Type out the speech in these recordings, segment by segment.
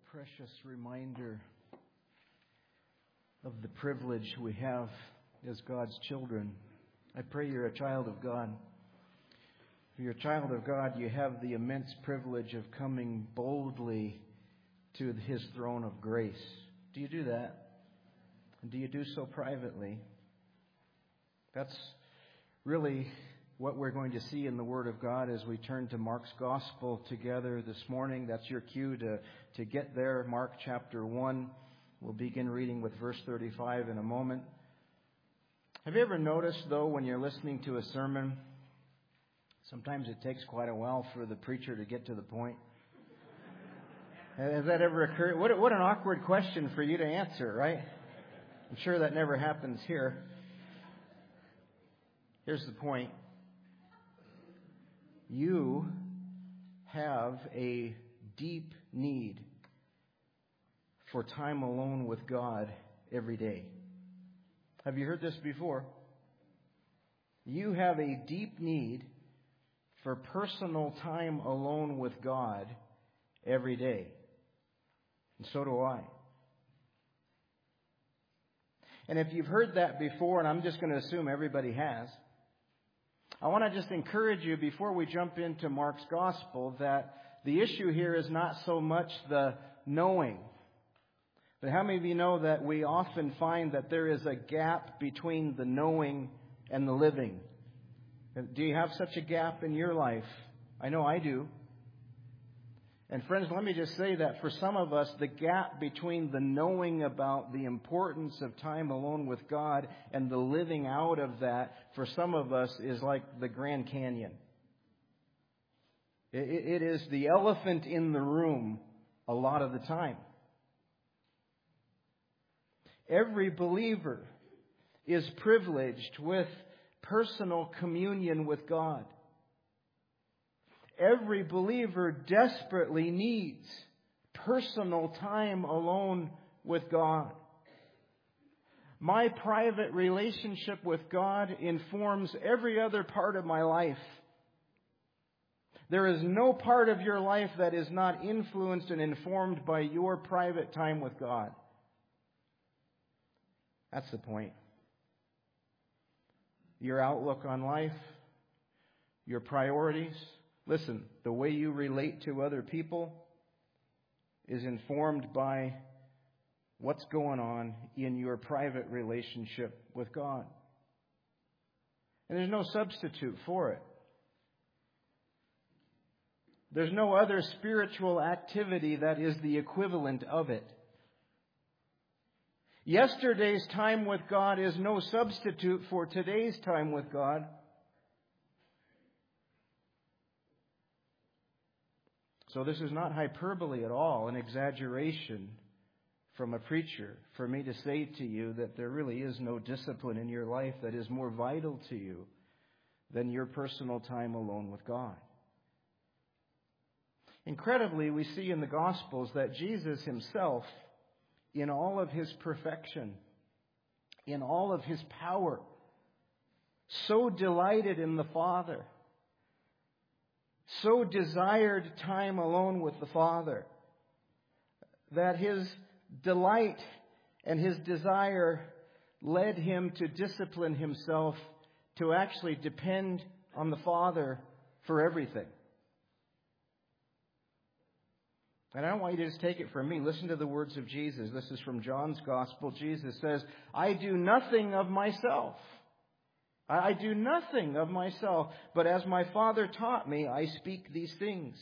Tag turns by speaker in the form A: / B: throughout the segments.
A: Precious reminder of the privilege we have as God's children. I pray you're a child of God. If you're a child of God, you have the immense privilege of coming boldly to His throne of grace. Do you do that? And do you do so privately? That's really what we're going to see in the Word of God as we turn to Mark's Gospel together this morning. That's your cue to get there. Mark chapter 1. We'll begin reading with verse 35 in a moment. Have you ever noticed, though, when you're listening to a sermon, sometimes it takes quite a while for the preacher to get to the point? Has that ever occurred? What an awkward question for you to answer, right? I'm sure that never happens here. Here's the point. You have a deep need for time alone with God every day. Have you heard this before? You have a deep need for personal time alone with God every day. And so do I. And if you've heard that before, and I'm just going to assume everybody has, I want to just encourage you before we jump into Mark's Gospel that the issue here is not so much the knowing. But how many of you know that we often find that there is a gap between the knowing and the living? Do you have such a gap in your life? I know I do. And friends, let me just say that for some of us, the gap between the knowing about the importance of time alone with God and the living out of that, for some of us, is like the Grand Canyon. It is the elephant in the room a lot of the time. Every believer is privileged with personal communion with God. Every believer desperately needs personal time alone with God. My private relationship with God informs every other part of my life. There is no part of your life that is not influenced and informed by your private time with God. That's the point. Your outlook on life, your priorities. Listen, the way you relate to other people is informed by what's going on in your private relationship with God. And there's no substitute for it. There's no other spiritual activity that is the equivalent of it. Yesterday's time with God is no substitute for today's time with God. So this is not hyperbole at all, an exaggeration from a preacher for me to say to you that there really is no discipline in your life that is more vital to you than your personal time alone with God. Incredibly, we see in the Gospels that Jesus Himself, in all of His perfection, in all of His power, so delighted in the Father, so desired time alone with the Father, that His delight and His desire led Him to discipline Himself to actually depend on the Father for everything. And I don't want you to just take it from me. Listen to the words of Jesus. This is from John's Gospel. Jesus says, I do nothing of myself. I do nothing of myself, but as my Father taught me, I speak these things.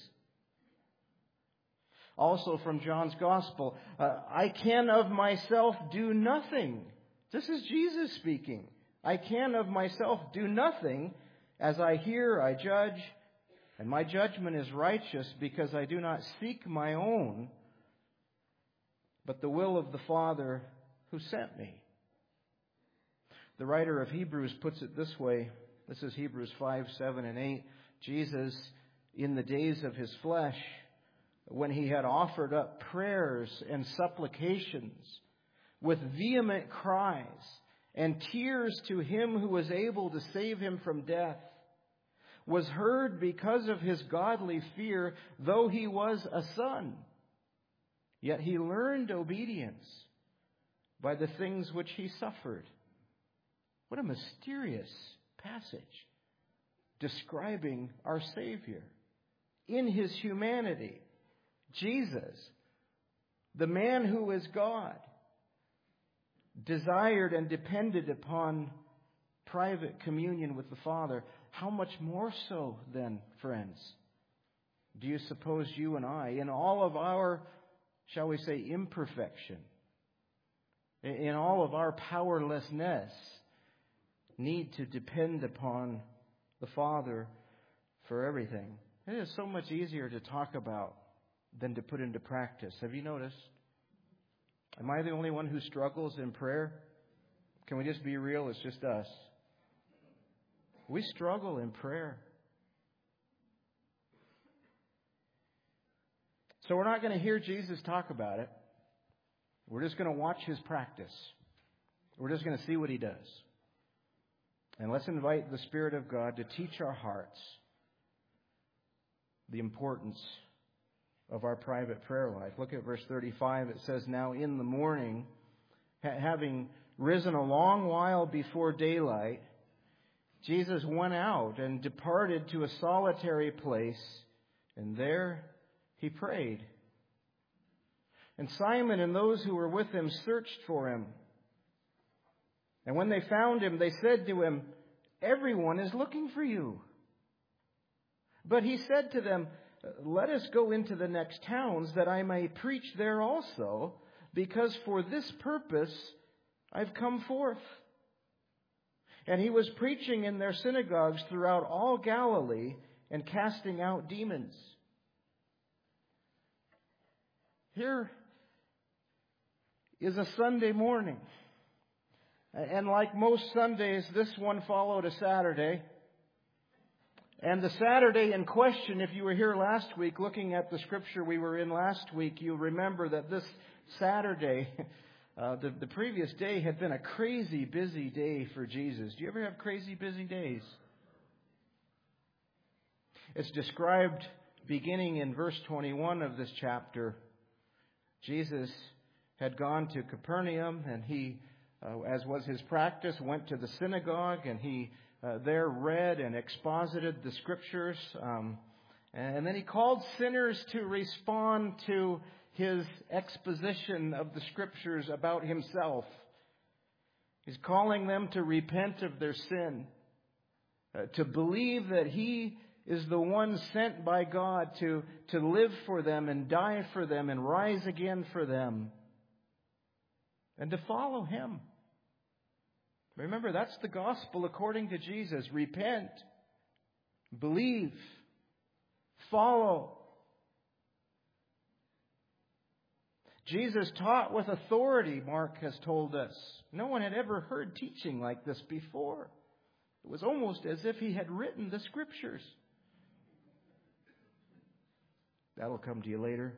A: Also from John's Gospel, I can of myself do nothing. This is Jesus speaking. I can of myself do nothing. As I hear, I judge, and my judgment is righteous because I do not seek my own, but the will of the Father who sent me. The writer of Hebrews puts it this way. This is Hebrews 5, 7, and 8. Jesus, in the days of His flesh, when He had offered up prayers and supplications with vehement cries and tears to Him who was able to save Him from death, was heard because of His godly fear, though He was a son. Yet he learned obedience by the things which he suffered. What a mysterious passage describing our Savior. In his humanity, Jesus, the man who is God, desired and depended upon private communion with the Father. How much more so then, friends, do you suppose you and I, in all of our, shall we say, imperfection, in all of our powerlessness, need to depend upon the Father for everything? It is so much easier to talk about than to put into practice. Have you noticed? Am I the only one who struggles in prayer? Can we just be real? It's just us. We struggle in prayer. So we're not going to hear Jesus talk about it. We're just going to watch his practice. We're just going to see what he does. And let's invite the Spirit of God to teach our hearts the importance of our private prayer life. Look at verse 35. It says, "Now in the morning, having risen a long while before daylight, Jesus went out and departed to a solitary place, and there he prayed. And Simon and those who were with him searched for him. And when they found him, they said to him, 'Everyone is looking for you.' But he said to them, 'Let us go into the next towns, that I may preach there also, because for this purpose I've come forth.' And he was preaching in their synagogues throughout all Galilee and casting out demons." Here is a Sunday morning. And like most Sundays, this one followed a Saturday. And the Saturday in question, if you were here last week looking at the scripture we were in last week, you'll remember that this Saturday, the previous day, had been a crazy busy day for Jesus. Do you ever have crazy busy days? It's described beginning in verse 21 of this chapter. Jesus had gone to Capernaum, and he, as was his practice, went to the synagogue, and he there read and exposited the scriptures. And then he called sinners to respond to his exposition of the scriptures about himself. He's calling them to repent of their sin, to believe that he is the one sent by God to live for them and die for them and rise again for them, and to follow him. Remember, that's the gospel according to Jesus. Repent, believe, follow. Jesus taught with authority, Mark has told us. No one had ever heard teaching like this before. It was almost as if he had written the scriptures. That'll come to you later.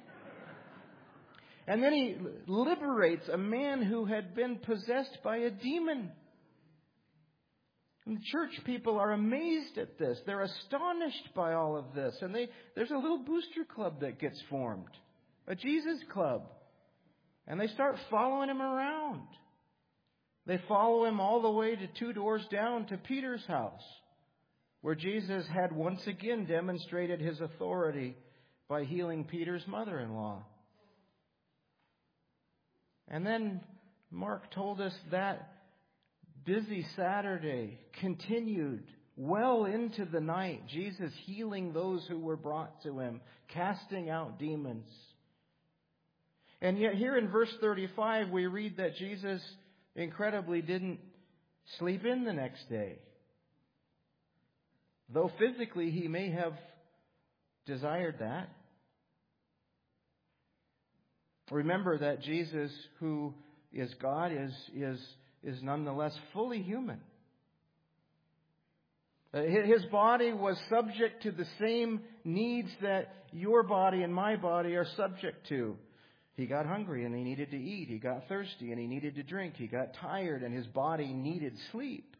A: And then he liberates a man who had been possessed by a demon. And church people are amazed at this. They're astonished by all of this. And there's a little booster club that gets formed, a Jesus club. And they start following him around. They follow him all the way to 2 doors down to Peter's house, where Jesus had once again demonstrated his authority by healing Peter's mother-in-law. And then Mark told us that busy Saturday continued well into the night. Jesus healing those who were brought to him, casting out demons. And yet here in verse 35 we read that Jesus incredibly didn't sleep in the next day. Though physically he may have desired that. Remember that Jesus, who is God, is nonetheless fully human. His body was subject to the same needs that your body and my body are subject to. He got hungry and he needed to eat. He got thirsty and he needed to drink. He got tired and his body needed sleep.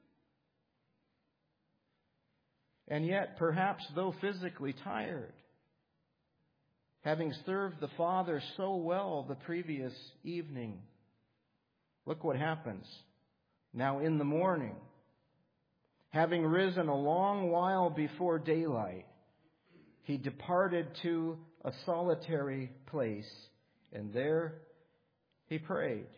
A: And yet, perhaps though physically tired, having served the Father so well the previous evening. Look what happens. Now in the morning, having risen a long while before daylight, he departed to a solitary place, and there he prayed.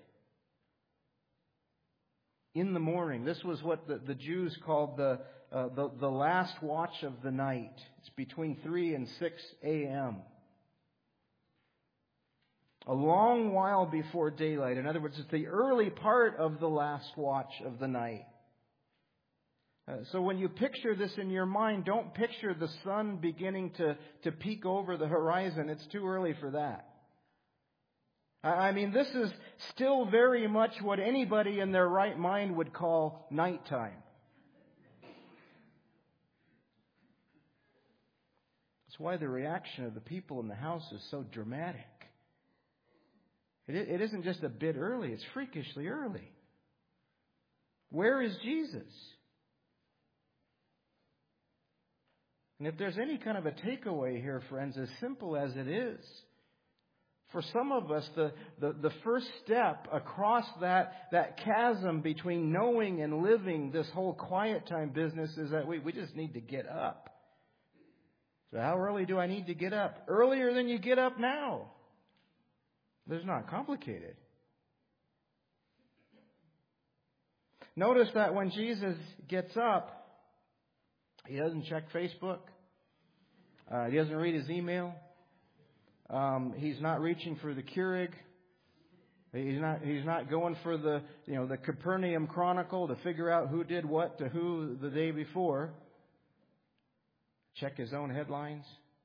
A: In the morning. This was what the Jews called the last watch of the night. It's between 3 and 6 a.m. A long while before daylight. In other words, it's the early part of the last watch of the night. So when you picture this in your mind, don't picture the sun beginning to peek over the horizon. It's too early for that. I mean, this is still very much what anybody in their right mind would call nighttime. That's why the reaction of the people in the house is so dramatic. It isn't just a bit early, it's freakishly early. Where is Jesus? And if there's any kind of a takeaway here, friends, as simple as it is, for some of us, the first step across that chasm between knowing and living this whole quiet time business is that we just need to get up. So how early do I need to get up? Earlier than you get up now. It's not complicated. Notice that when Jesus gets up, he doesn't check Facebook. He doesn't read his email. He's not reaching for the Keurig. He's not going for the Capernaum Chronicle to figure out who did what to who the day before. Check his own headlines.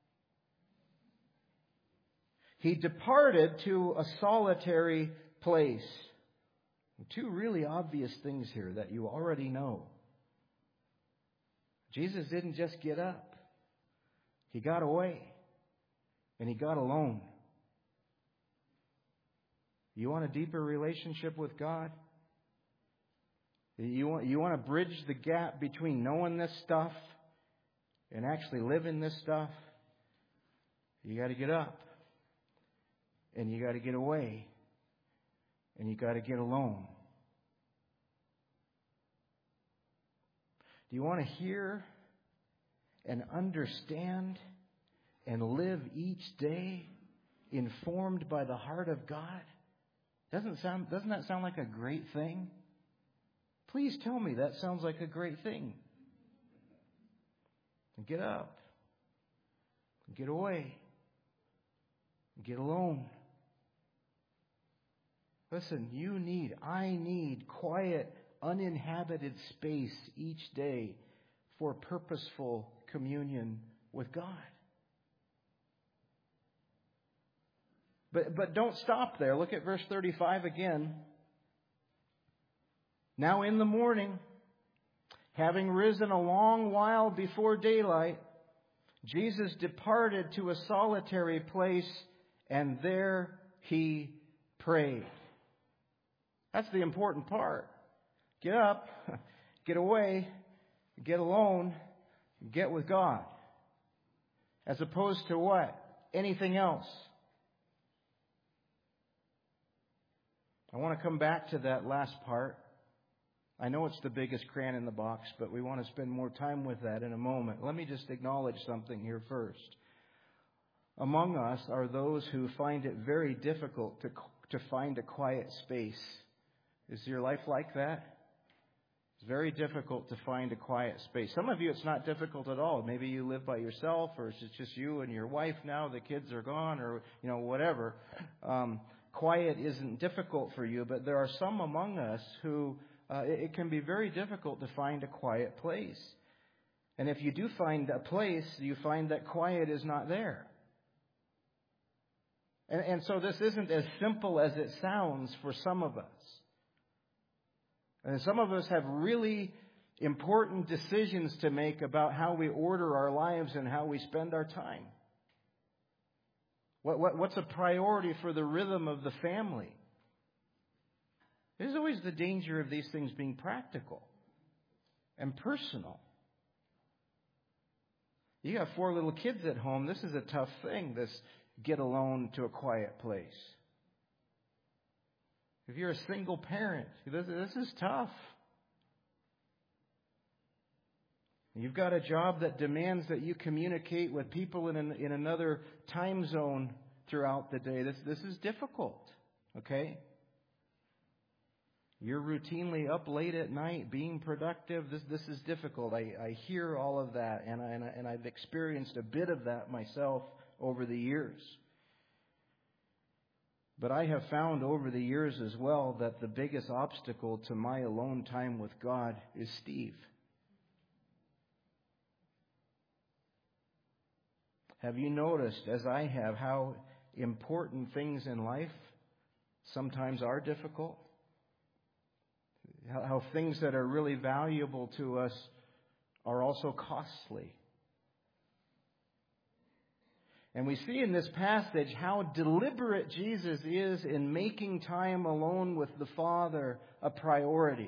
A: He departed to a solitary place. Two really obvious things here that you already know. Jesus didn't just get up. He got away. And he got alone. You want a deeper relationship with God? You want to bridge the gap between knowing this stuff and actually living this stuff? You got to get up. And you got to get away. And you got to get alone. Do you want to hear and understand and live each day informed by the heart of God? Doesn't that sound like a great thing? Please tell me that sounds like a great thing. And get up. Get away. Get alone. Listen, I need quiet, uninhabited space each day for purposeful communion with God. But don't stop there. Look at verse 35 again. Now in the morning, having risen a long while before daylight, Jesus departed to a solitary place, and there he prayed. That's the important part. Get up, get away, get alone, get with God. As opposed to what? Anything else. I want to come back to that last part. I know it's the biggest crayon in the box, but we want to spend more time with that in a moment. Let me just acknowledge something here first. Among us are those who find it very difficult to find a quiet space. Is your life like that? It's very difficult to find a quiet space. Some of you, it's not difficult at all. Maybe you live by yourself, or it's just you and your wife now. The kids are gone, or whatever. Quiet isn't difficult for you, but there are some among us who it can be very difficult to find a quiet place. And if you do find a place, you find that quiet is not there. And so this isn't as simple as it sounds for some of us. And some of us have really important decisions to make about how we order our lives and how we spend our time. What's a priority for the rhythm of the family? There's always the danger of these things being practical and personal. You got 4 little kids at home. This is a tough thing. This get alone to a quiet place. If you're a single parent, this is tough. You've got a job that demands that you communicate with people in another time zone throughout the day. This is difficult, okay? You're routinely up late at night being productive. This is difficult. I hear all of that, and I've experienced a bit of that myself over the years. But I have found over the years as well that the biggest obstacle to my alone time with God is Steve. Have you noticed, as I have, how important things in life sometimes are difficult? How things that are really valuable to us are also costly. And we see in this passage how deliberate Jesus is in making time alone with the Father a priority.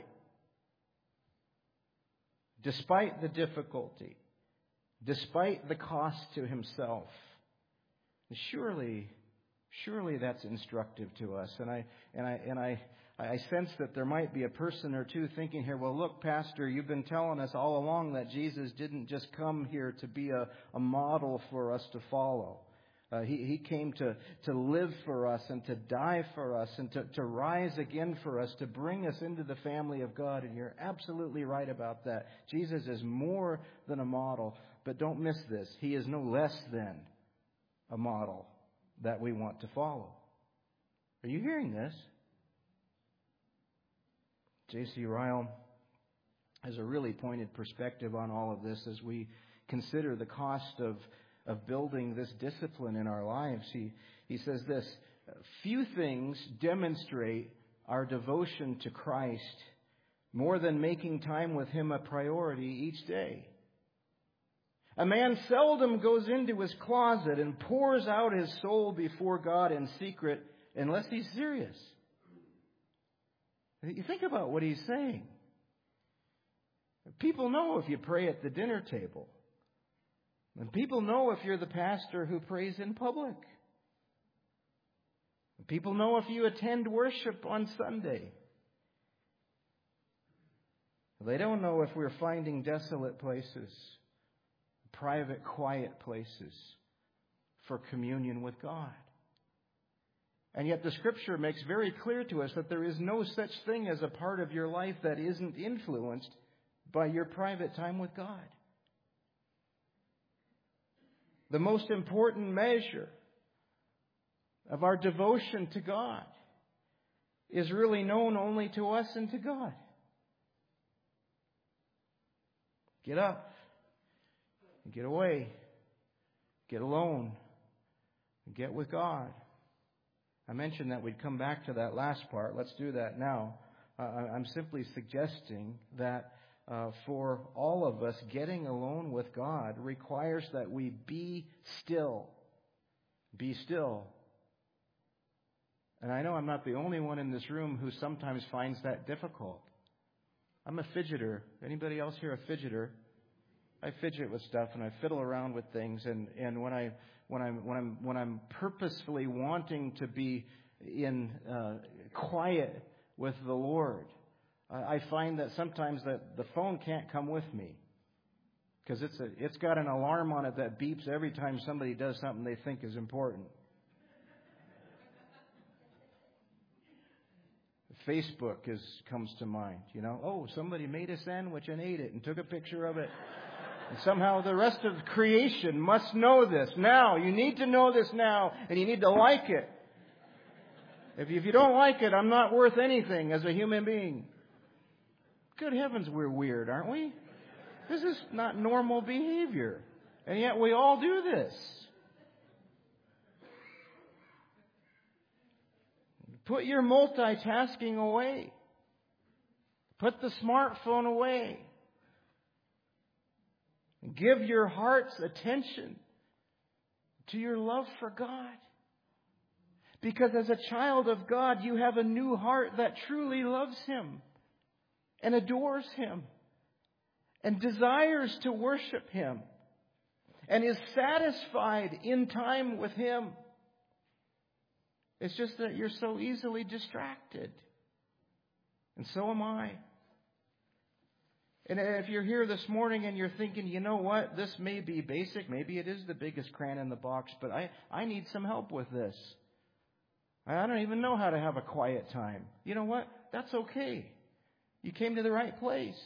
A: Despite the difficulty, despite the cost to himself. Surely that's instructive to us. And I sense that there might be a person or two thinking here, well, look, Pastor, you've been telling us all along that Jesus didn't just come here to be a model for us to follow. He came to live for us and to die for us and to rise again for us, to bring us into the family of God. And you're absolutely right about that. Jesus is more than a model. But don't miss this. He is no less than a model that we want to follow. Are you hearing this? J.C. Ryle has a really pointed perspective on all of this as we consider the cost of building this discipline in our lives. He says this: few things demonstrate our devotion to Christ more than making time with Him a priority each day. A man seldom goes into his closet and pours out his soul before God in secret unless he's serious. You think about what he's saying. People know if you pray at the dinner table. And people know if you're the pastor who prays in public. People know if you attend worship on Sunday. They don't know if we're finding desolate places, private, quiet places for communion with God. And yet the Scripture makes very clear to us that there is no such thing as a part of your life that isn't influenced by your private time with God. The most important measure of our devotion to God is really known only to us and to God. Get up. Get away. Get alone. Get with God. I mentioned that we'd come back to that last part. Let's do that now. I'm simply suggesting that for all of us, getting alone with God requires that we be still. Be still. And I know I'm not the only one in this room who sometimes finds that difficult. I'm a fidgeter. Anybody else here a fidgeter? I fidget with stuff and I fiddle around with things, and when I'm purposefully wanting to be in quiet with the Lord, I find that sometimes that the phone can't come with me because it's got an alarm on it that beeps every time somebody does something they think is important. Facebook comes to mind, you know. Oh, somebody made a sandwich and ate it and took a picture of it. And somehow the rest of creation must know this now. You need to know this now, and you need to like it. If you don't like it, I'm not worth anything as a human being. Good heavens, we're weird, aren't we? This is not normal behavior. And yet we all do this. Put your multitasking away. Put the smartphone away. Give your heart's attention to your love for God. Because as a child of God, you have a new heart that truly loves Him and adores Him and desires to worship Him and is satisfied in time with Him. It's just that you're so easily distracted. And so am I. And if you're here this morning and you're thinking, you know what, this may be basic, maybe it is the biggest crayon in the box, but I need some help with this. I don't even know how to have a quiet time. You know what? That's okay. You came to the right place.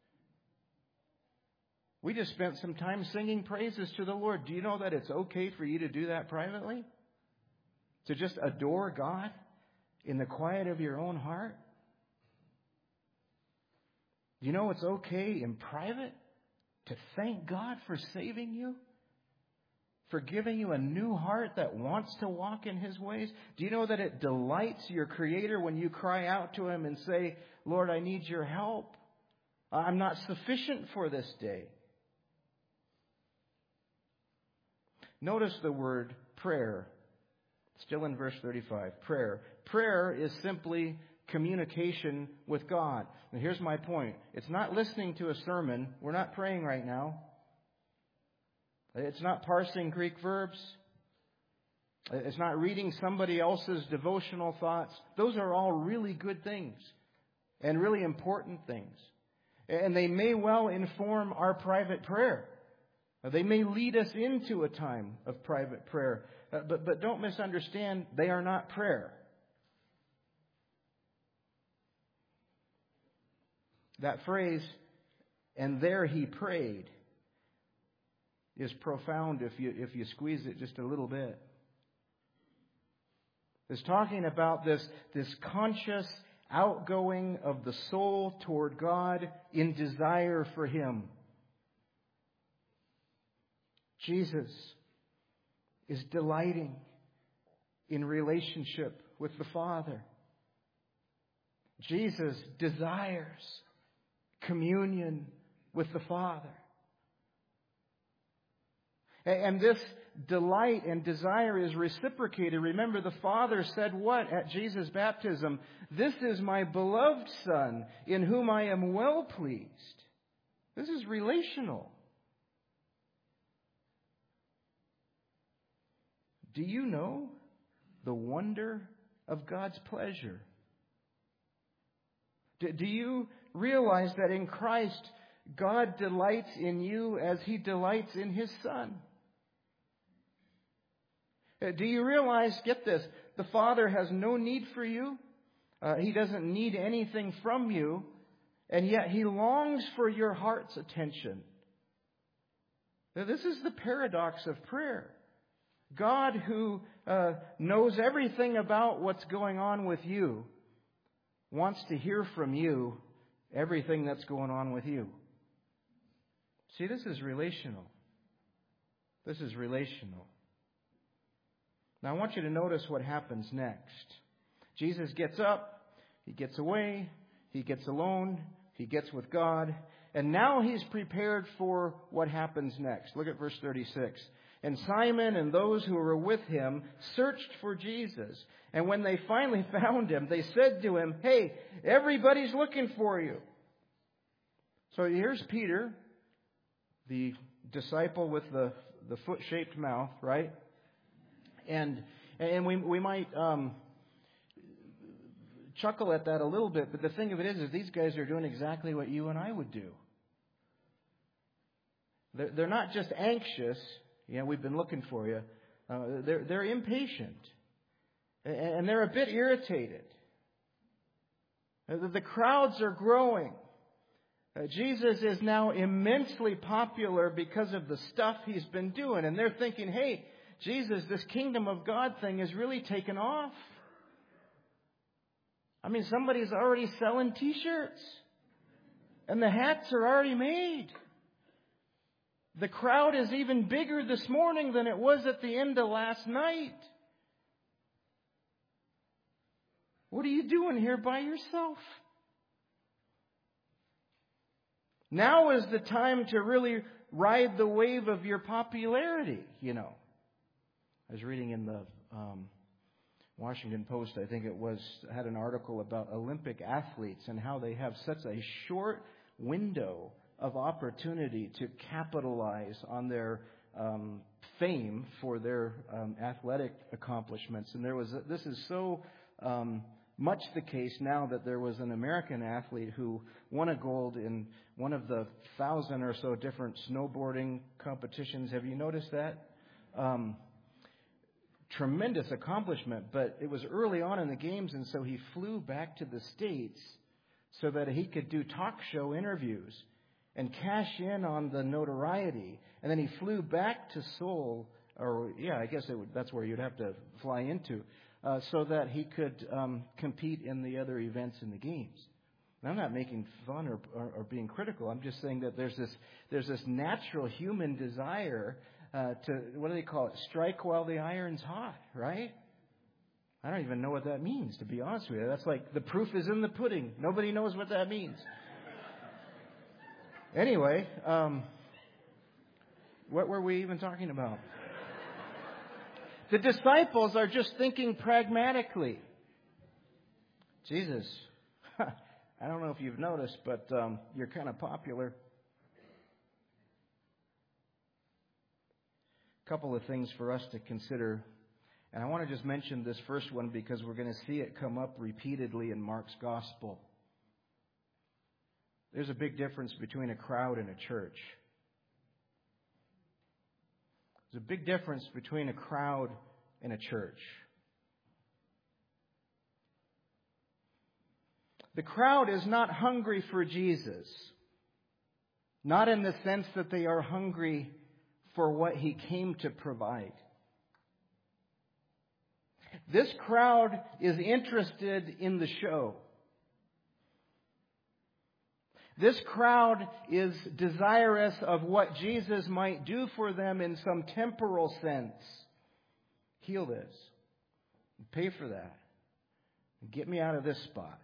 A: We just spent some time singing praises to the Lord. Do you know that it's okay for you to do that privately? To just adore God in the quiet of your own heart? Do you know it's okay in private to thank God for saving you? For giving you a new heart that wants to walk in His ways? Do you know that it delights your Creator when you cry out to Him and say, Lord, I need your help. I'm not sufficient for this day. Notice the word prayer. Still in verse 35. Prayer. Prayer is simply communication with God. And here's my point. It's not listening to a sermon. We're not praying right now. It's not parsing Greek verbs. It's not reading somebody else's devotional thoughts. Those are all really good things and really important things. And they may well inform our private prayer. They may lead us into a time of private prayer. But don't misunderstand, they are not prayer. That phrase, and there he prayed, is profound if you squeeze it just a little bit. It's talking about this conscious outgoing of the soul toward God in desire for Him. Jesus is delighting in relationship with the Father. Jesus desires communion with the Father. And this delight and desire is reciprocated. Remember, the Father said what at Jesus' baptism? This is my beloved Son, in whom I am well pleased. This is relational. Do you know the wonder of God's pleasure? Do you realize that in Christ, God delights in you as He delights in His Son? Do you realize, get this, the Father has no need for you. He doesn't need anything from you. And yet He longs for your heart's attention. Now, this is the paradox of prayer. God, who knows everything about what's going on with you, wants to hear from you everything that's going on with you. See, this is relational. This is relational. Now, I want you to notice what happens next. Jesus gets up, He gets away, He gets alone, He gets with God, and now He's prepared for what happens next. Look at verse 36. And Simon and those who were with him searched for Jesus. And when they finally found Him, they said to Him, hey, everybody's looking for you. So here's Peter, the disciple with the foot-shaped mouth, right? And we might chuckle at that a little bit, but the thing of it is these guys are doing exactly what you and I would do. They're not just anxious. We've been looking for you. They're impatient. And they're a bit irritated. The crowds are growing. Jesus is now immensely popular because of the stuff He's been doing. And they're thinking, hey, Jesus, this kingdom of God thing has really taken off. I mean, somebody's already selling T-shirts. And the hats are already made. The crowd is even bigger this morning than it was at the end of last night. What are you doing here by yourself? Now is the time to really ride the wave of your popularity, I was reading in the Washington Post, I think it was, had an article about Olympic athletes and how they have such a short window of opportunity to capitalize on their fame for their athletic accomplishments. And this is so much the case now that there was an American athlete who won a gold in one of the 1,000 or so different snowboarding competitions. Have you noticed that? Tremendous accomplishment, but it was early on in the games, and so he flew back to the States so that he could do talk show interviews and cash in on the notoriety. And then he flew back to Seoul, that's where you'd have to fly into, so that he could compete in the other events in the games. And I'm not making fun or being critical. I'm just saying that there's this natural human desire to, what do they call it? Strike while the iron's hot, right? I don't even know what that means, to be honest with you. That's like the proof is in the pudding. Nobody knows what that means. Anyway, what were we even talking about? The disciples are just thinking pragmatically. Jesus, I don't know if you've noticed, but you're kind of popular. A couple of things for us to consider. And I want to just mention this first one because we're going to see it come up repeatedly in Mark's gospel. There's a big difference between a crowd and a church. There's a big difference between a crowd and a church. The crowd is not hungry for Jesus. Not in the sense that they are hungry for what He came to provide. This crowd is interested in the show. This crowd is desirous of what Jesus might do for them in some temporal sense. Heal this. Pay for that. Get me out of this spot.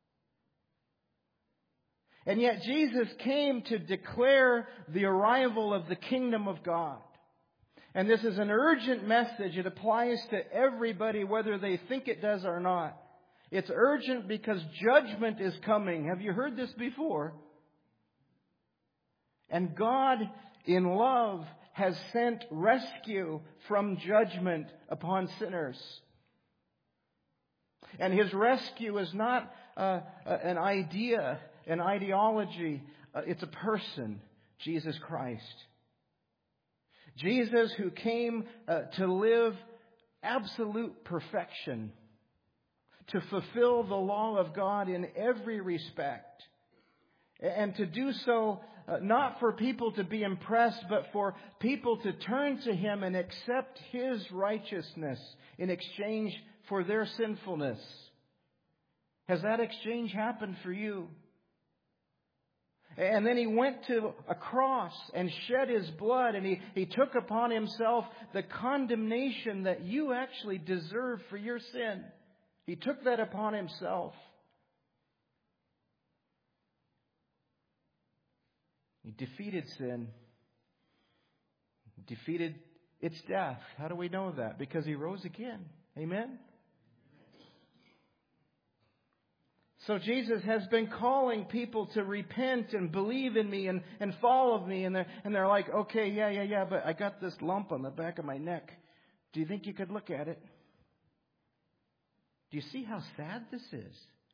A: And yet Jesus came to declare the arrival of the kingdom of God. And this is an urgent message. It applies to everybody, whether they think it does or not. It's urgent because judgment is coming. Have you heard this before? And God, in love, has sent rescue from judgment upon sinners. And His rescue is not an idea, an ideology. It's a person, Jesus Christ. Jesus, who came to live absolute perfection, to fulfill the law of God in every respect, and to do so not for people to be impressed, but for people to turn to Him and accept His righteousness in exchange for their sinfulness. Has that exchange happened for you? And then He went to a cross and shed His blood, and He took upon Himself the condemnation that you actually deserve for your sin. He took that upon Himself. He defeated sin. Defeated its death. How do we know that? Because He rose again. Amen? So Jesus has been calling people to repent and believe in me and follow me. And they're like, okay, yeah, but I got this lump on the back of my neck. Do you think you could look at it? Do you see how sad this is?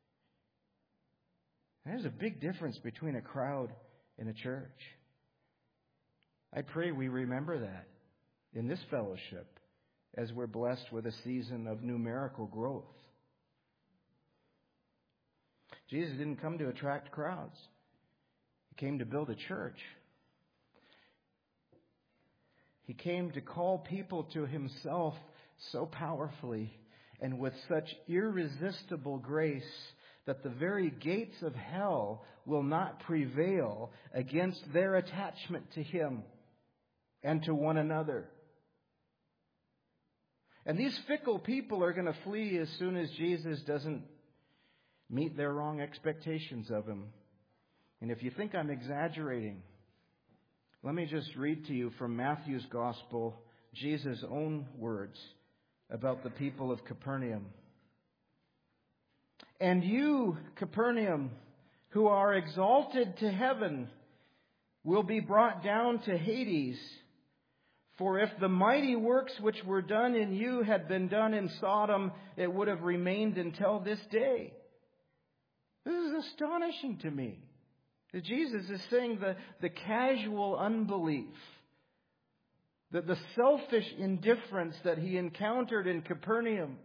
A: There's a big difference between a crowd and a church. I pray we remember that in this fellowship as we're blessed with a season of numerical growth. Jesus didn't come to attract crowds. He came to build a church. He came to call people to Himself so powerfully and with such irresistible grace that the very gates of hell will not prevail against their attachment to Him and to one another. And these fickle people are going to flee as soon as Jesus doesn't meet their wrong expectations of Him. And if you think I'm exaggerating, let me just read to you from Matthew's Gospel, Jesus' own words about the people of Capernaum. And you, Capernaum, who are exalted to heaven, will be brought down to Hades. For if the mighty works which were done in you had been done in Sodom, it would have remained until this day. This is astonishing to me. Jesus is saying the casual unbelief, the selfish indifference that he encountered in Capernaum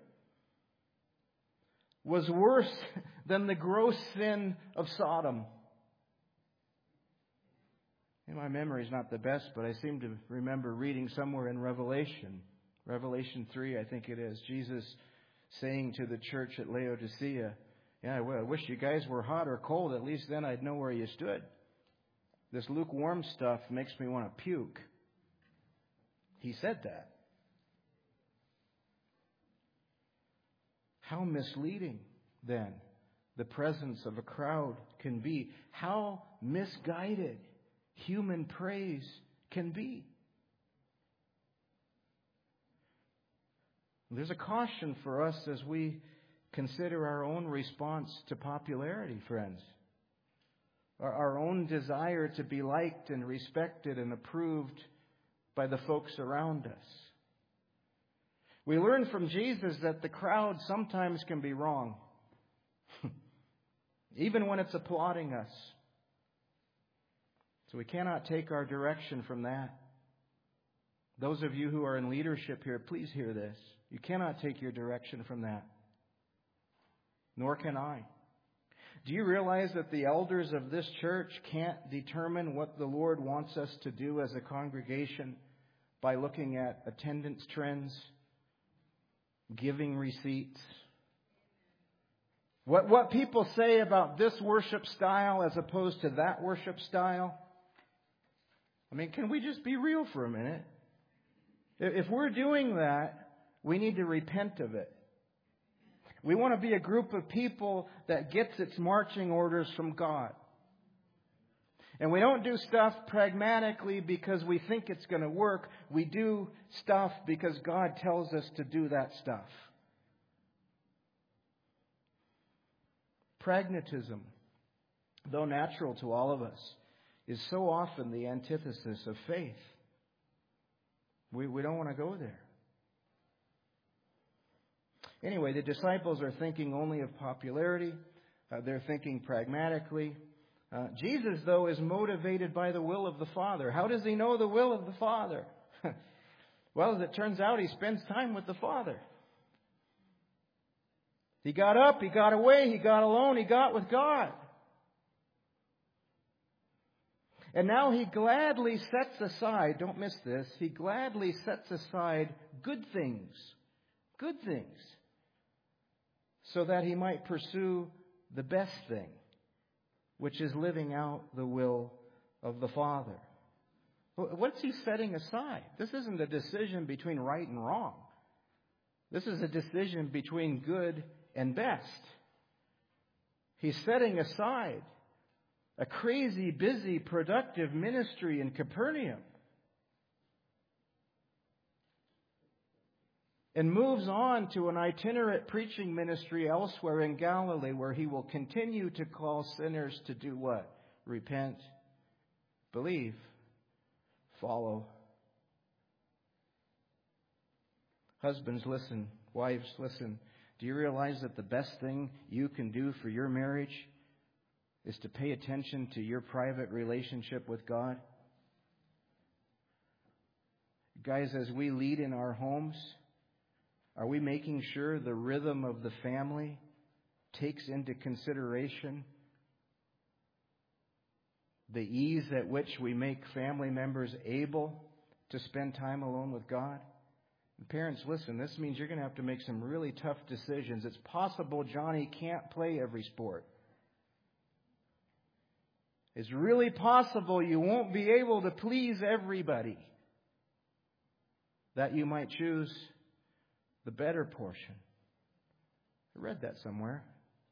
A: was worse than the gross sin of Sodom. And my memory is not the best, but I seem to remember reading somewhere in Revelation 3, I think it is, Jesus saying to the church at Laodicea, "Yeah, well, I wish you guys were hot or cold. At least then I'd know where you stood. This lukewarm stuff makes me want to puke." He said that. How misleading, then, the presence of a crowd can be. How misguided human praise can be. There's a caution for us as we consider our own response to popularity, friends. Our own desire to be liked and respected and approved by the folks around us. We learn from Jesus that the crowd sometimes can be wrong, even when it's applauding us. So we cannot take our direction from that. Those of you who are in leadership here, please hear this. You cannot take your direction from that. Nor can I. Do you realize that the elders of this church can't determine what the Lord wants us to do as a congregation by looking at attendance trends, giving receipts? What people say about this worship style as opposed to that worship style? I mean, can we just be real for a minute? If we're doing that, we need to repent of it. We want to be a group of people that gets its marching orders from God. And we don't do stuff pragmatically because we think it's going to work. We do stuff because God tells us to do that stuff. Pragmatism, though natural to all of us, is so often the antithesis of faith. We don't want to go there. Anyway, the disciples are thinking only of popularity. They're thinking pragmatically. Jesus, though, is motivated by the will of the Father. How does he know the will of the Father? Well, as it turns out, he spends time with the Father. He got up, he got away, he got alone, he got with God. And now he gladly sets aside, don't miss this, he gladly sets aside good things, so that he might pursue the best thing, which is living out the will of the Father. What's he setting aside? This isn't a decision between right and wrong. This is a decision between good and best. He's setting aside a crazy, busy, productive ministry in Capernaum and moves on to an itinerant preaching ministry elsewhere in Galilee, where he will continue to call sinners to do what? Repent, believe, follow. Husbands, listen. Wives, listen. Do you realize that the best thing you can do for your marriage is to pay attention to your private relationship with God? Guys, as we lead in our homes, are we making sure the rhythm of the family takes into consideration the ease at which we make family members able to spend time alone with God? And parents, listen, this means you're going to have to make some really tough decisions. It's possible Johnny can't play every sport. It's really possible you won't be able to please everybody. That you might choose the better portion. I read that somewhere.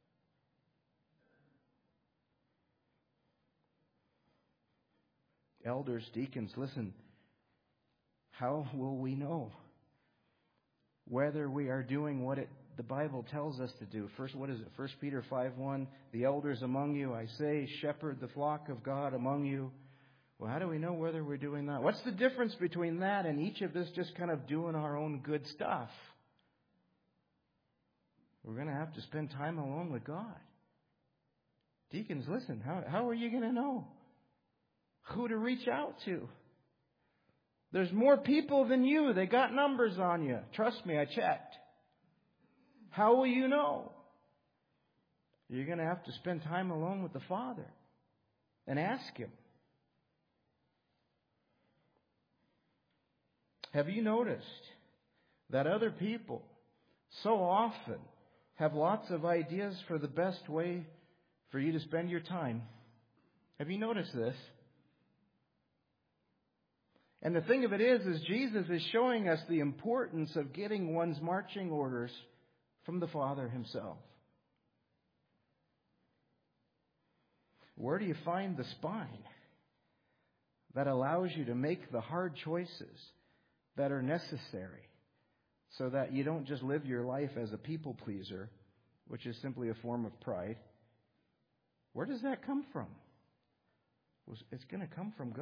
A: Elders, deacons, listen. How will we know whether we are doing what the Bible tells us to do? First, what is it? 1 Peter 5:1. The elders among you, I say, shepherd the flock of God among you, Well, how do we know whether we're doing that? What's the difference between that and each of us just kind of doing our own good stuff? We're going to have to spend time alone with God. Deacons, listen, how are you going to know who to reach out to? There's more people than you. They got numbers on you. Trust me, I checked. How will you know? You're going to have to spend time alone with the Father and ask Him. Have you noticed that other people so often have lots of ideas for the best way for you to spend your time? Have you noticed this? And the thing of it is Jesus is showing us the importance of getting one's marching orders from the Father Himself. Where do you find the spine that allows you to make the hard choices that are necessary so that you don't just live your life as a people pleaser, which is simply a form of pride? Where does that come from? Well, it's going to come from God.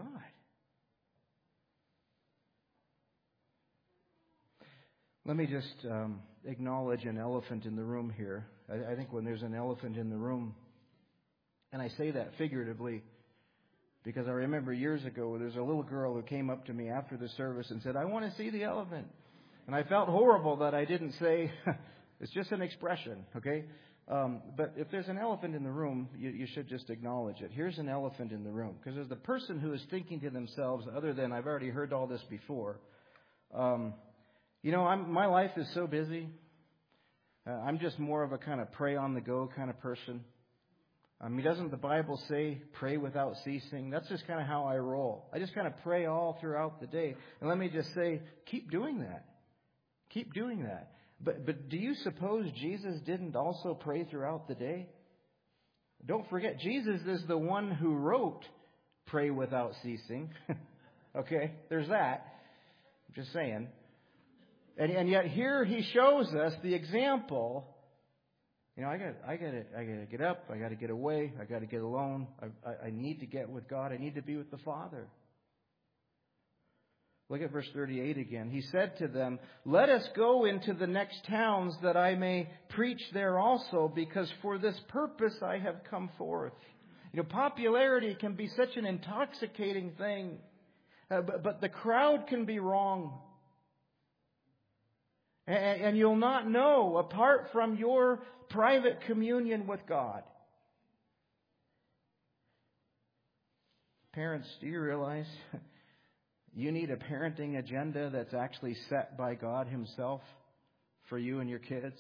A: Let me just acknowledge an elephant in the room here. I think when there's an elephant in the room, and I say that figuratively because I remember years ago there's a little girl who came up to me after the service and said, "I want to see the elephant." And I felt horrible that I didn't say, it's just an expression, okay? But if there's an elephant in the room, you should just acknowledge it. Here's an elephant in the room. Because there's the person who is thinking to themselves, other than I've already heard all this before. My life is so busy. I'm just more of a kind of pray on the go kind of person. Doesn't the Bible say pray without ceasing? That's just kind of how I roll. I just kind of pray all throughout the day. And let me just say, keep doing that. Keep doing that. But do you suppose Jesus didn't also pray throughout the day? Don't forget, Jesus is the one who wrote pray without ceasing. Okay, there's that. I'm just saying. And yet here He shows us the example. I got to get up. I got to get away. I got to get alone. I need to get with God. I need to be with the Father. Look at verse 38 again. He said to them, "Let us go into the next towns that I may preach there also, because for this purpose I have come forth." Popularity can be such an intoxicating thing, but the crowd can be wrong. And you'll not know apart from your private communion with God. Parents, do you realize you need a parenting agenda that's actually set by God Himself for you and your kids?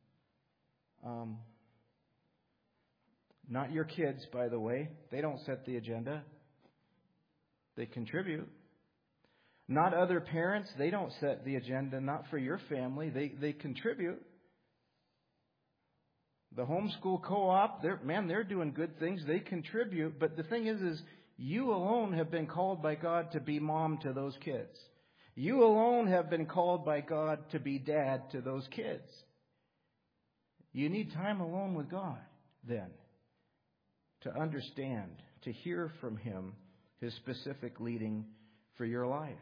A: Not your kids, by the way. They don't set the agenda. They contribute. Not other parents. They don't set the agenda. Not for your family. They contribute. The homeschool co-op, they're doing good things. They contribute. But the thing is you alone have been called by God to be mom to those kids. You alone have been called by God to be dad to those kids. You need time alone with God then to understand, to hear from Him His specific leading for your life.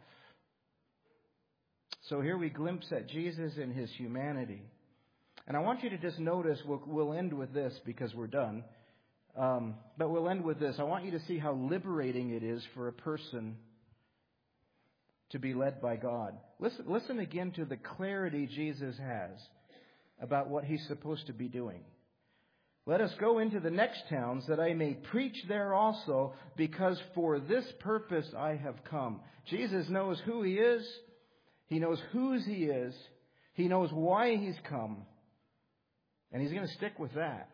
A: So here we glimpse at Jesus in His humanity. And I want you to just notice, we'll end with this because we're done. But we'll end with this. I want you to see how liberating it is for a person to be led by God. Listen again to the clarity Jesus has about what He's supposed to be doing. "Let us go into the next towns that I may preach there also, because for this purpose I have come." Jesus knows who He is. He knows whose He is. He knows why He's come. And He's going to stick with that.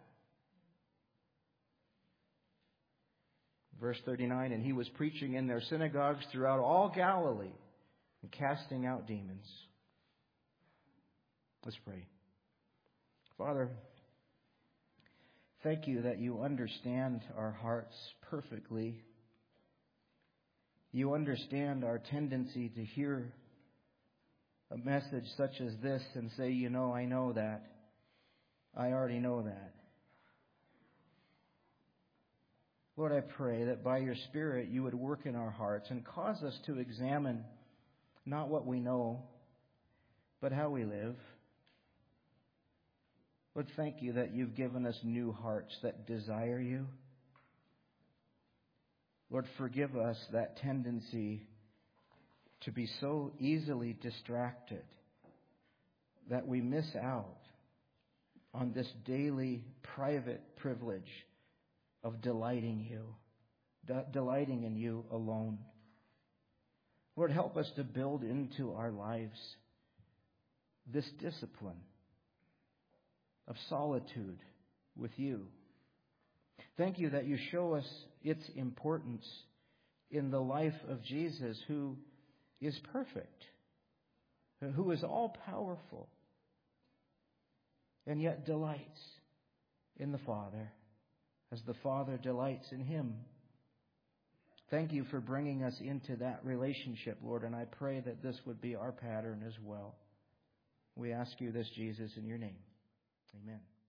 A: Verse 39, "And He was preaching in their synagogues throughout all Galilee and casting out demons." Let's pray. Father, thank You that You understand our hearts perfectly. You understand our tendency to hear a message such as this and say, I know that. I already know that. Lord, I pray that by your Spirit you would work in our hearts and cause us to examine not what we know, but how we live. Lord, thank you that you've given us new hearts that desire you. Lord, forgive us that tendency to be so easily distracted that we miss out on this daily private privilege of delighting in you alone. Lord, help us to build into our lives this discipline of solitude with you. Thank you that you show us its importance in the life of Jesus, who is perfect, who is all-powerful, and yet delights in the Father as the Father delights in him. Thank you for bringing us into that relationship, Lord, and I pray that this would be our pattern as well. We ask you this, Jesus, in your name. Amen.